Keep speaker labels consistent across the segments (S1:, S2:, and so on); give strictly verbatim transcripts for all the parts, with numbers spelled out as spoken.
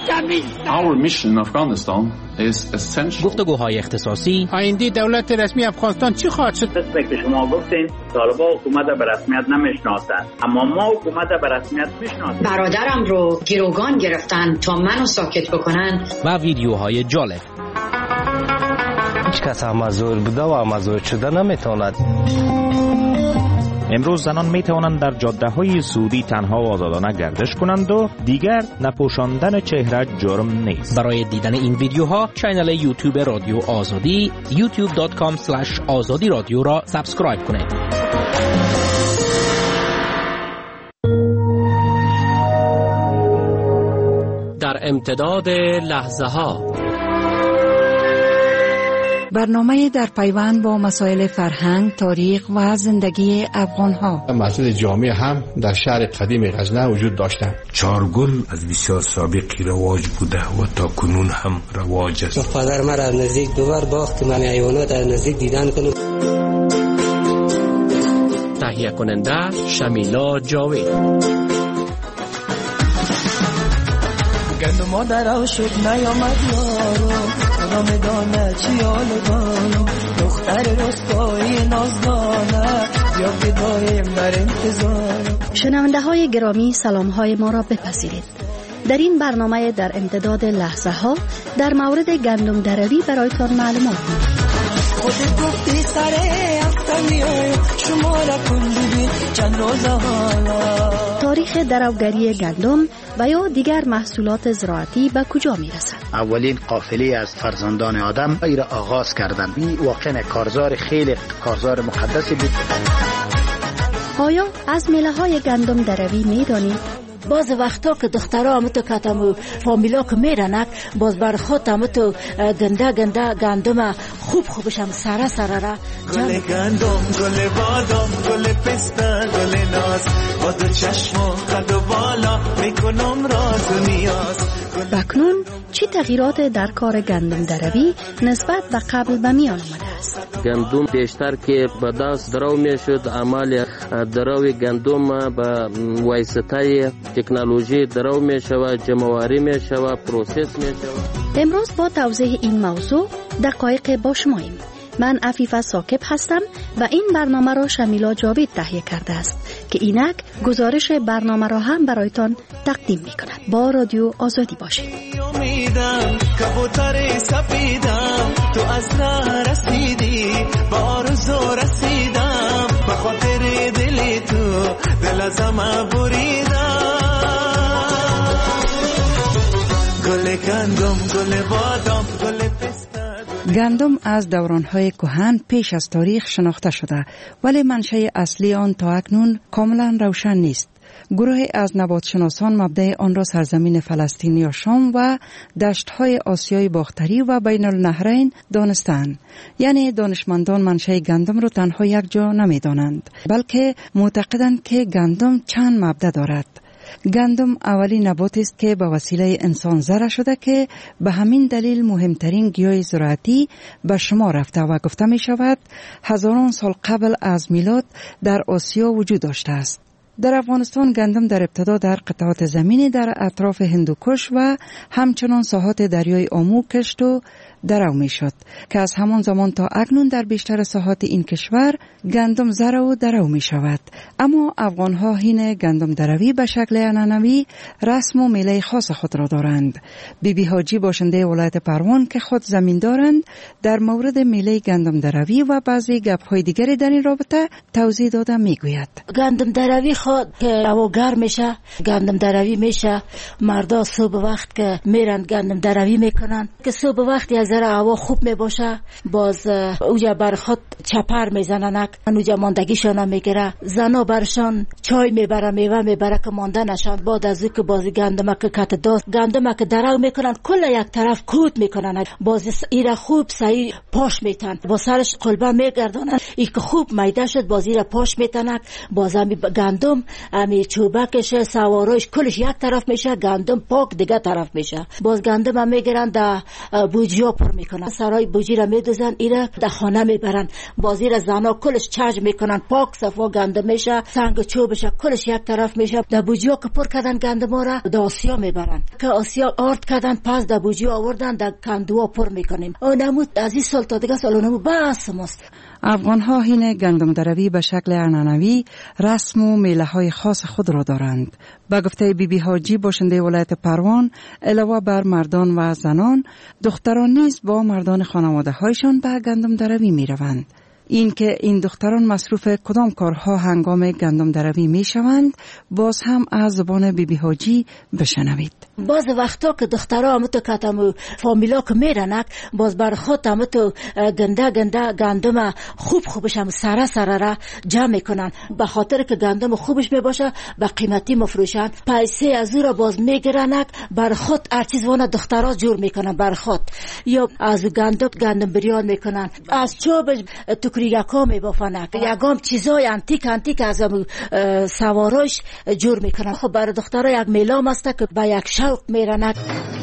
S1: Our mission in Afghanistan is essential.
S2: گفتگوهای اختصاصی.
S3: آینده دولت رسمی افغانستان چی خواهد شد؟
S4: مثل که شما گفتین طالبان حکومت به رسمیت نمیشناسند، اما ما حکومت به رسمیت میشناسیم.
S5: برادرم رو گروگان گرفتن تا منو ساکت بکنن.
S2: و ویدیوهای جالب.
S6: هیچ کس امازور بوده و امازور شده نمیتواند.
S7: امروز زنان می توانند در جاده های سعودی تنها و آزادانه گردش کنند و دیگر نپوشاندن چهره جرم نیست.
S2: برای دیدن این ویدیوها کانال یوتیوب رادیو آزادی یوتیوب دات کام اسلش آزادی رادیو را سابسکرایب کنید.
S8: در امتداد لحظه ها
S9: برنامه در پیوند با مسائل فرهنگ، تاریخ و زندگی افغان‌ها.
S10: مسجد جامع هم در شهر قدیم غزنه وجود داشتند.
S11: چارگل از بسیار سابقی رواج بوده و تا کنون هم رواج است.
S12: پدر من از نزدیک دوبار باخت من حیوانات از نزدیک دیدن کنم.
S8: تهیه کننده شمیلا جاوید.
S13: گندم مادر شد نیامد یارو آقا میدانه چی حالو دارو دختر رستایی نازدانه یا بدایم در انتظار.
S14: شنونده های گرامی سلام های ما را بپذیرید. در این برنامه در امتداد لحظه ها در مورد گندم دروی برایتان معلومات می‌دهیم.
S13: خودت گفتی سره افتم میای شما را کندی چند روز حالا.
S14: تاریخ دروگری گندم و یا دیگر محصولات زراعتی به کجا میرسد؟
S15: اولین قافله از فرزندان آدم ای را آغاز کردند. این واقعا کارزار خیلی کارزار مقدسی بود.
S14: آیا از میله های گندم دروی میدانید؟
S16: باز وقتا که دخترها همتو کتمو فامیلا که میرنک باز بر خود همتو گنده گنده گندم خوب خوبش هم سره سره را
S13: گل گندم، گل بادام، گل پسته، گل ناز با دو چشم و قد و بالا میکنم راز و نیاز.
S14: بکنون چی تغییرات در کار گندم دروی نسبت به قبل به میان آمده است؟
S17: گندم بیشتر که به دست درو میشد، عمل دروی گندم به واسطه تکنولوژی درو میشود، جمع‌آوری میشود، پروسس میشود.
S14: امروز با توضیح این موضوع دقایق با شماییم. من عفیفه ثاقب هستم و این برنامه را شمیلا جاوید تهیه کرده است که اینک گزارش برنامه را هم برایتان تقدیم می کند. با رادیو آزادی باشید.
S13: امیدم کبوتر سفیدم تو از راه رسیدی با آرزو رسیدم به خاطر دل تو دل ازم بریدم. گل گندم، گل بادام، گل پسته.
S9: گندم از دورانهای کهن پیش از تاریخ شناخته شده ولی منشأ اصلی آن تا اکنون کاملا روشن نیست. گروهی از نباتشناسان مبدأ آن را سرزمین فلسطین یا شام و دشت‌های آسیای باختری و بین النهرین دانستند. یعنی دانشمندان منشأ گندم را تنها یک جا نمی‌دانند، بلکه معتقدند که گندم چند مبدأ دارد. گندم اولین نباتی است که به وسیله انسان زرع شده که به همین دلیل مهمترین گیاه زراعتی به شما رفته و گفته می شود هزاران سال قبل از میلاد در آسیا وجود داشته است. در افغانستان گندم در ابتدا در قطعات زمینی در اطراف هندوکش و همچنان ساحات دریای آمو کشت و درو می شد که از همان زمان تا اکنون در بیشتر ساحات این کشور گندم زرع و درو می شود. اما افغان ها هین گندم دروی به شکل عنعنوی رسم و میله خاص خود را دارند. بی بی حاجی باشنده ولایت پروان که خود زمین دارند در مورد میله گندم دروی و بعضی گپ های دیگری در این رابطه توضیح داده می گوید.
S16: گندم دروی خود که هوا گرم میشه گندم دروی میشه، مردا صبح وقت که میرن گندم دروی میکنن که صبح وقت از ذره هوا خوب میباشه باز اوجا بر خود چپر میزننک اوجا ماندگیشان میگیره، زنا برشان چای میبره میوه میبره که مانده نشان. بعد از که باز گندم که کت داست گندم که درو میکنن کل یک طرف کود میکنن باز ایره خوب صحیح پاش میتن با سرش قلبه میگردانن ای که خوب میده شد باز ایره پاش میتنک باز همی گندم گندم امی چوبکش سواروش کلش یک طرف میشه، گندم پاک دیگه طرف میشه. باز گندم هم میگیرن در بوجیا پر میکنن، سرای بوجی را میدوزن ایره در خانه میبرن. بازی را زنا کلش چرج میکنن، پاک صفا گندم میشه، سنگ چوبش کلش یک طرف میشه. در بوجیا که پر کردن گندم را در آسیا میبرن، که آسیا آرد کردن، پس در بوجیا آوردن در کندوا پر میکنیم. اونمو از این سال تا دیگه سالونمو بس ماست.
S9: افغان ها هین گندم دروی به شکل عنعنوی رسم و میله های خاص خود را دارند. به گفته بی بی حاجی باشنده ولایت پروان، علاوه بر مردان و زنان، دختران نیز با مردان خانواده هایشان به گندم دروی می روند. این که این دختران مصروف کدام کارها هنگام گندم دروی می شوند، باز هم از زبان بی بی حاجی بشنوید.
S16: باز وقتا که دخترها هم تو کتمو فامیلا که میرنک، باز بر خود هم تو گنده گنده گندم خوب خوبش هم سره سره را جمع میکنن، به خاطر که گندم خوبش میباشه به قیمتی مفروشن. پیسه از او را باز میگیرنک، بر خود هر چیز وانه دخترها جور میکنن بر خود، یا از گندم گندم بریان میکنن، از چوبش توکریگاکا میبافنک، یکام چیزای انتیک انتیک از سواروش جور میکنن. خب بر دخترها یک میلام است که به یک شوق میرند.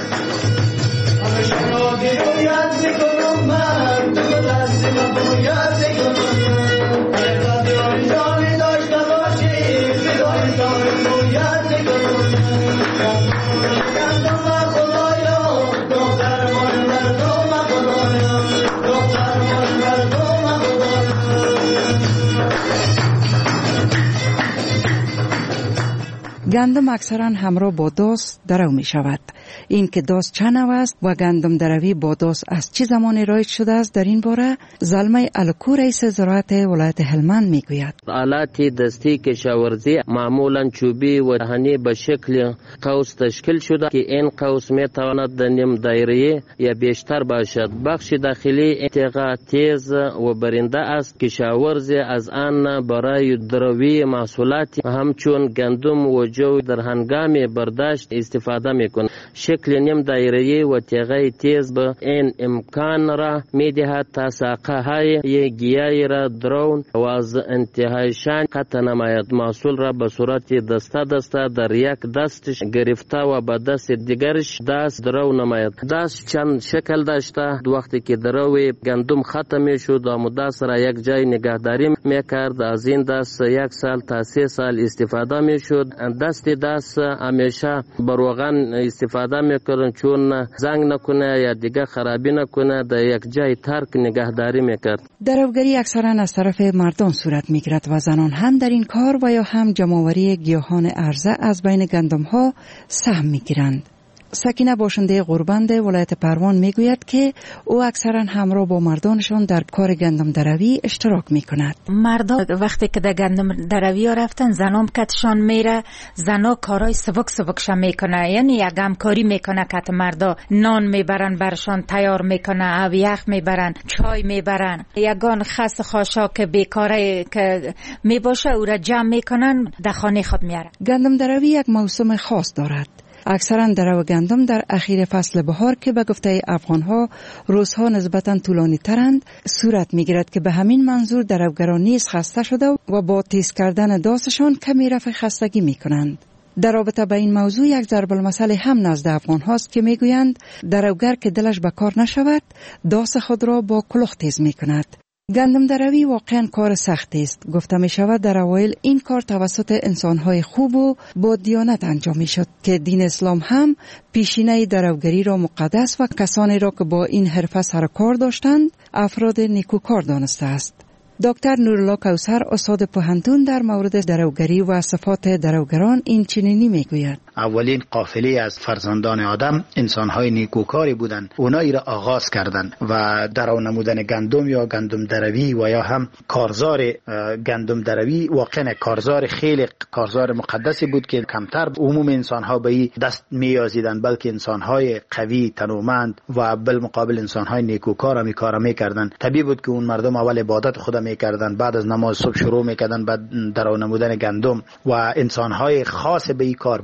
S9: گندم اکثرا همراه با داس درو می شود. این که داس چه نوع است و گندم دروی با داس از چه زمانی رایج شده است، در این باره زلمه الکو رئیس زراعت ولایت هلمند می گوید.
S17: آلات دستی کشاورزی معمولا چوبی و دهنی به شکل قوس تشکیل شده که این قوس می تواند در نیم دایره یا بیشتر باشد. بخش داخلی انتقا تیز و برنده است. کشاورزی از آن برای دروی محصولات همچون گندم و جو در هنگام برداشت استفاده میکنند. شکل نیم دایره و تیغه تیز به این امکان را میدهد تا ساقه های گیاهی را درون و از انتهایشان قطع نماید. محصول را به صورت دسته دسته در یک دستش گرفته و به دست دیگرش دست درو نماید. دست چند شکل داشته. وقتی که دروی گندم ختم میشد و دست را یک جای نگهداری میکرد، از این دست یک سال تا سه سال استفاده میشد. دست دست همیشه بروغن استفاده میکنن چون زنگ نکنه یا دیگه خرابی نکنه، در یک جای ترک نگهداری میکرد.
S9: دروگری اکثرا از طرف مردان صورت میگیرد و زنان هم در این کار و یا هم جمع‌آوری گیاهان عرضه از بین گندم ها سهم میگیرند. سکینه باشنده غربند ولایت پروان میگوید که او اکثرا همراه با مردانشان در کار گندم دروی اشتراک میکند.
S18: مردان وقتی که در گندم دروی ها رفتن، زنام کتشان میره، زنا کارای سبک سبکش میکنه، یعنی یک همکاری میکنه که مردا نان میبرن برشان تیار میکنه، او یخ میبرن، چای میبرن. یگان خس خاشا که بیکاره که میباشه او را جمع میکنن در خانه خود میاره.
S9: گندم دروی یک موسم خاص دارد. اکثرا درو گندم در اخیر فصل بهار که به گفته افغانها روزها نسبتا طولانی ترند صورت میگیرد که به همین منظور دروگران نیز خسته شده و با تیز کردن داستشان کمی رفع خستگی میکنند. در رابطه با این موضوع یک ضرب المثل هم نزد افغان هاست که میگویند دروگر که دلش به کار نشود داس خود را با کلوخ تیز میکند. گندم دروی واقعا کار سختی است. گفته می شود در اوایل این کار توسط انسانهای خوب و با دیانت انجام می شد که دین اسلام هم پیشینه دروگری را مقدس و کسانی را که با این حرفه سر کار داشتند افراد نیکوکار دانسته است. دکتر نورالله کوثر استاد پوهنتون در مورد دروگری و صفات دروگران این چنینی میگوید.
S15: اولین قافله از فرزندان آدم انسان‌های نیکوکاری بودند. اونایی را آغاز کردند و درو نمودن گندم یا گندم دروی و یا هم کارزار گندم دروی واقعا کارزار خیلی کارزار مقدسی بود که کمتر عموم انسان‌ها به این دست می‌یازیدند، بلکه انسان‌های قوی تنومند و بالمقابل انسان‌های نیکوکار هم کار می‌کردند. طبیعی بود که اون مردم اول عبادت خدا می‌کردند، بعد از نماز صبح شروع می‌کردند بعد درو نمودن گندم و انسان‌های خاص به این کار بودند.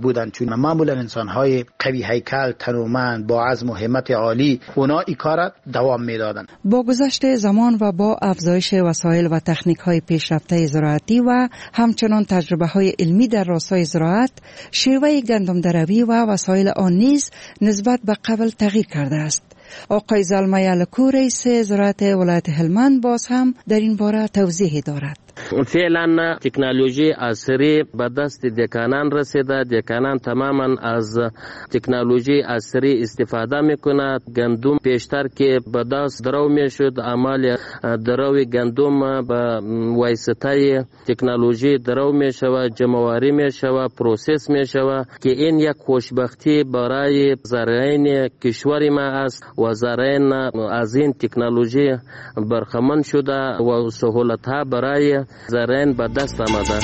S15: که معمولا انسان های قوی هیکل، تنومند، با عزم و همت عالی، اونا این کار دوام میدادن.
S9: با گذشت زمان و با افزایش وسایل و تکنیک های پیشرفته زراعتی و همچنان تجربه های علمی در راستای زراعت، شیوه گندم دروی و وسایل آن نیز نسبت به قبل تغییر کرده است. آقای زلمه یلکو رئیس زراعت ولایت هلمند باز هم در این باره توضیح دارد.
S17: فعلا تکنولوژی عصری به دست دکانان رسیده. دکانان تماما از تکنولوژی عصری استفاده میکنه. گندم پیشتر که به دست درو میشد، اعمال دروی گندم به واسطه تکنولوژی درو میشود، جمع‌آوری میشود، پروسس میشود که این یک خوشبختی برای زارعین کشور ما است و زارعین از این تکنولوژی برخمن شده و سهولت ها برای زارعین به دست آمده.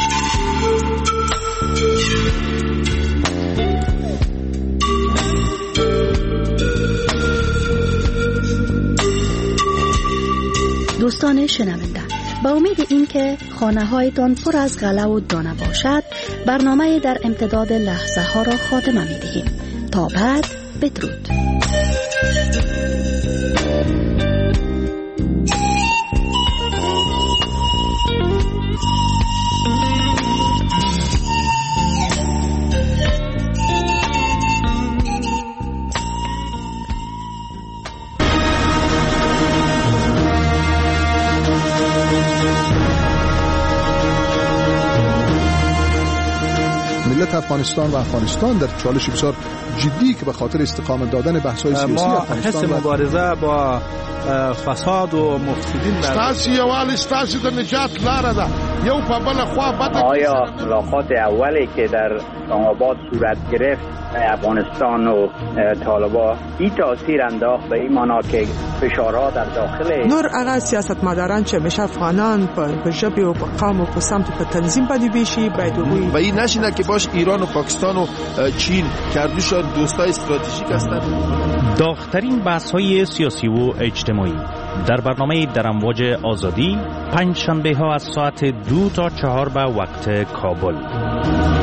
S14: دوستان شنونده، با امید این که خانه هایتان پر از غله و دانه باشد، برنامه در امتداد لحظه ها را خاتمه می دهیم. تا بعد، بدرود.
S19: ملت افغانستان و افغانستان در چالش بسیار جدی که به خاطر استقامت دادن بحث‌های سیاسی افغانستان
S20: حس مبارزه با فساد و مفسدین
S21: ستاسي یوال ستاسي د نجات لاره ده. یو په بل خوا بد.
S4: آیا ملاقات اولی که در آباد صورت گرفت افغانستان و طالبان این تاثیر انداخت به این معنا که فشارها در داخل
S22: نور هغه سیاستمداران چې مشه افغانان په ژبه او په قوم او په سمت په تنظیم باندې بشي باید وي
S21: و این نشینه که باش ایران و پاکستان و چین کردوشان دوستای استراتژیک هستند.
S7: داغ‌ترین بحث‌های سیاسی و اجتماعی در برنامه در امواج آزادی پنج شنبه ها از ساعت دو تا چهار به وقت کابل.